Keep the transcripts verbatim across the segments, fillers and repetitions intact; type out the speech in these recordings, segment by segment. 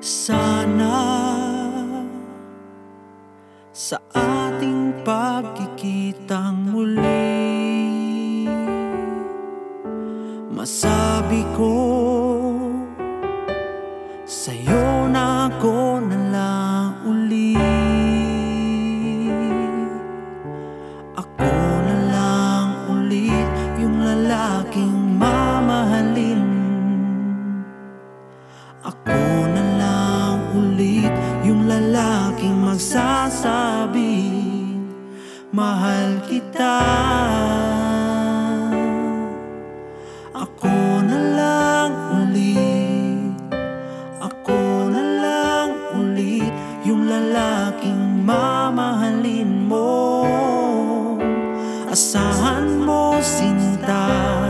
Sana sa ating pagkikitang muli masabi ko sa'yo na ako na lang uli. Ako na lang ulit yung lalaking mamahalin. Ako na lang ulit yung lalaking magsasabing mahal kita. Ako na lang ulit, ako na lang ulit yung lalaking mamahalin mo. Asahan mo, sinta,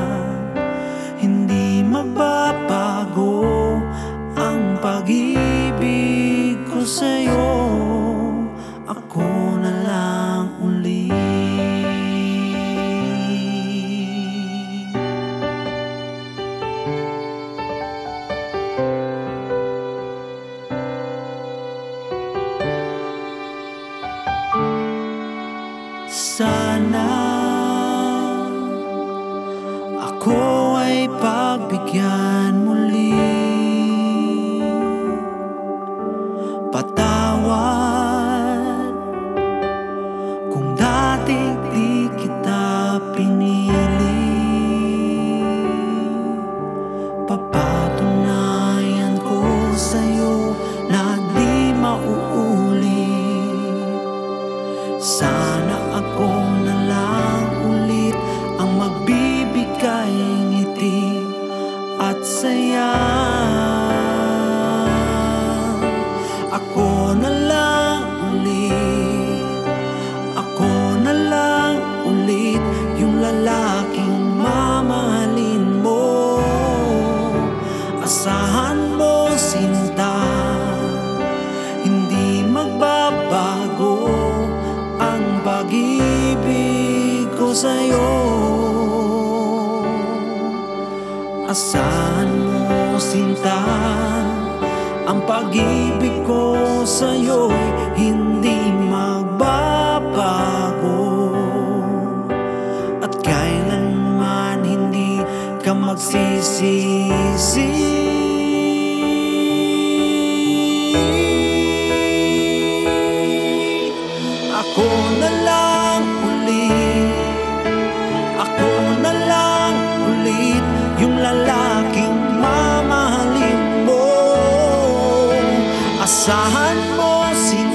hindi magbabago ang pag-ibig ko sa'yo. Ako na lang ulit. Sana ako ay pagbigyan muli. Patawad kung dati di kita pinili. Papatunayan ko sa'yo na di mauulit. Sana ako na lang ulit ang magbibigay ngiti at saya. Ako na lang ulit, ako na lang ulit yung lalaking mamahalin mo. Asahan mo, sinta, hindi magbabago ang pag-ibig ko sa'yo. Asahan mo, sinta, ang pag-ibig ko sa'yo'y hindi magbabago at kailanman hindi ka magsisisi. Ako na lang ulit, ako na lang ulit yung lalaking mamahalin mo. Asahan mo, sinta,